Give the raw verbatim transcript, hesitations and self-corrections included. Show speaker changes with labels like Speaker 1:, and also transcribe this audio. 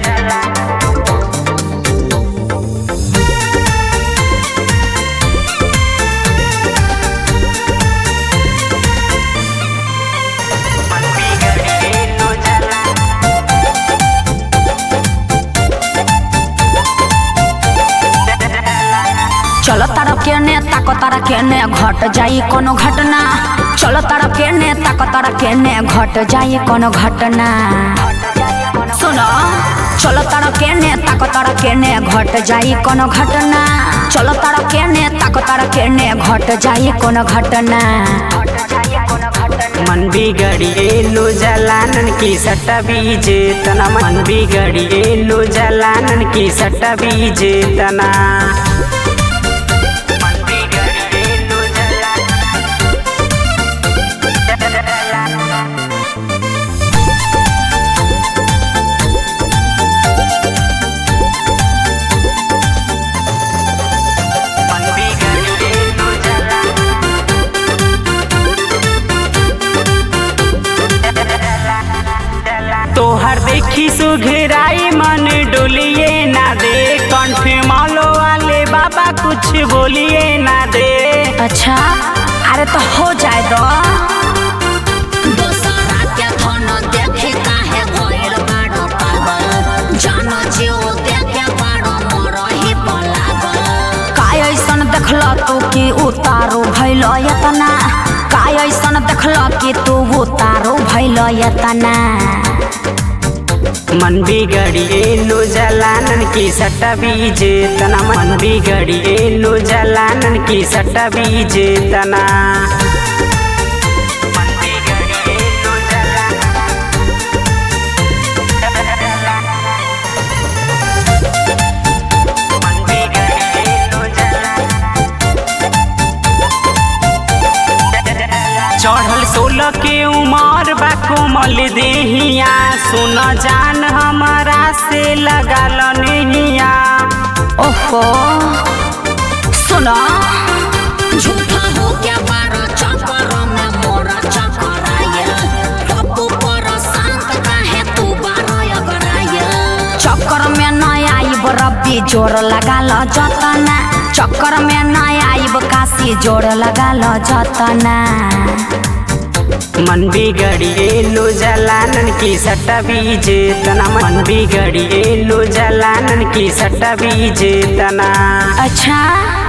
Speaker 1: चलो तारा के ने ताको तारा के ने घट जाई कोनो घटना। चलो तारा के ने ताको तारा के ने घट जाई कोनो घटना। सुनो चलो तारा के ने ताको तारा के ने घट जाई कोनो घटना। चलो तारा के ने ताको तारा के ने घट जाई कोनो घटना।
Speaker 2: मन बिगड़िए लो जलानन की सट्टा बीजे तना। मन बिगड़िए लो जलानन की सट्टा बीजे तना। तोहर देखी सुघराई मन डोलिए ना दे। कंफर्मालो वाले बाबा कुछ बोलिए ना दे।
Speaker 1: अच्छा अरे तो हो जाए दो। काय ऐसन देखला तू कि उतारो भइल यतना। काय ऐसन देखला कि तू उतारो भइल यतना।
Speaker 2: मन बिगड़िए लो जलानन की सट्टा बीजे तना। मन बिगड़िए लो जलानन की सट्टा बीजे तना। चढ़ल सोलह के उमर बा कोमल देहिया। सुन जान हमारा से लगा लनिया।
Speaker 1: ओहो सुनो झूठा हो क्या बारा चक्कर में मोरा चक्कर आया। पप्पू पर शांत काहे तू बारा अगराया। चक्कर में न आइब रब्बी जोर लगा ल जतना। चक्कर में न आइब काशी जोर लगा ल जतना।
Speaker 2: मन बिगड़िए लो जलानन की सट्टा बीजे तना। मन बिगड़िए लो जलानन की सट्टा बीजे तना।
Speaker 1: अच्छा